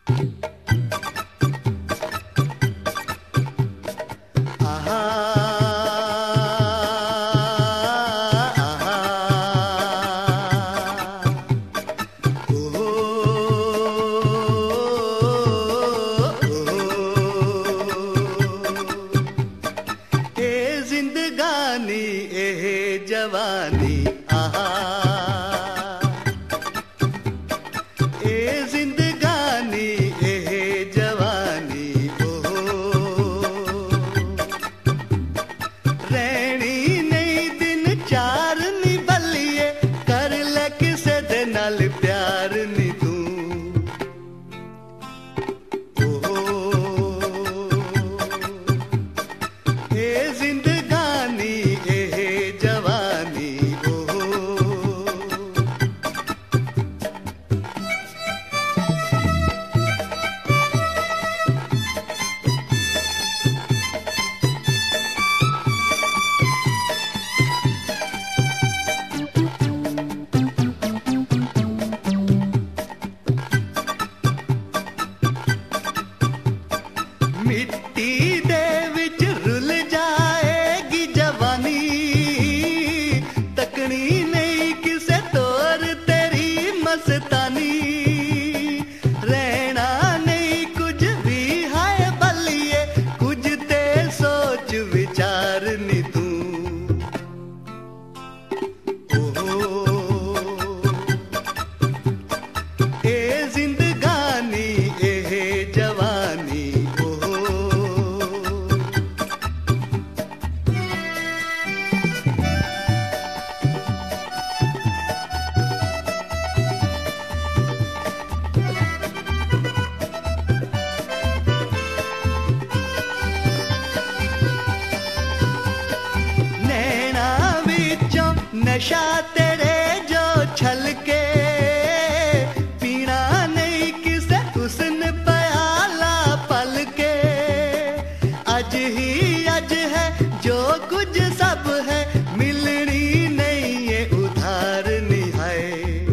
जवानी आहा ए जिंदगानी ए जवानी ओ रहनी नहीं दिन चार नी बल्लिए कर ले किसे दे नाल प्यार नी तू ए जिंदगानी मिट्टी दे विच रुल जाएगी जवानी तकनी नहीं किसे तोर तेरी मस्तानी रहना नहीं कुछ भी है बल्लिए कुछ ते सोच विचार नी तू ए जिंदगानी ए जवानी नशा तेरे जो छलके पीना नहीं किसे हुस्न प्याला पल के आज ही आज है जो कुछ सब है मिलनी नहीं ये उधार निहाय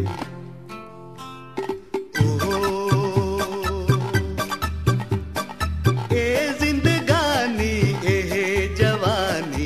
ए जिंदगानी ए जवानी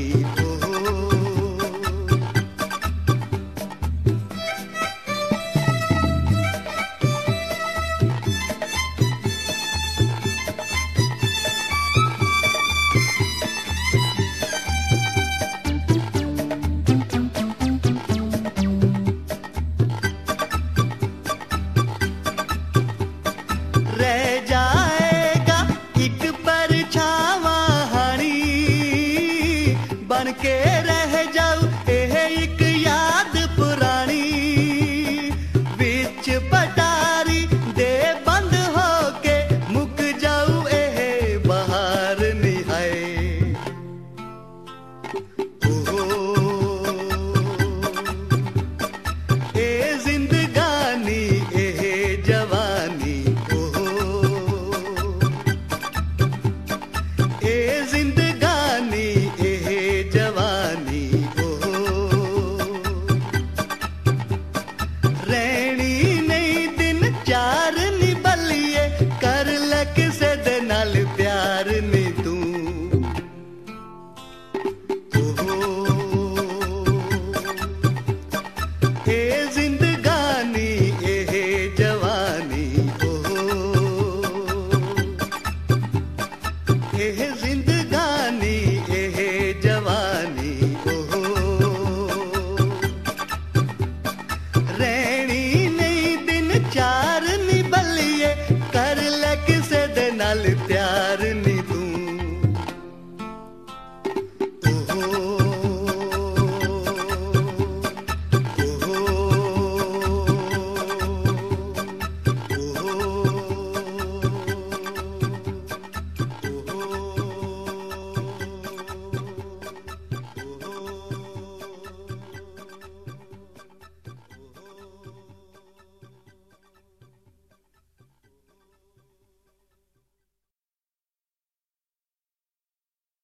रह जाएगा एक परछावा हानी बन के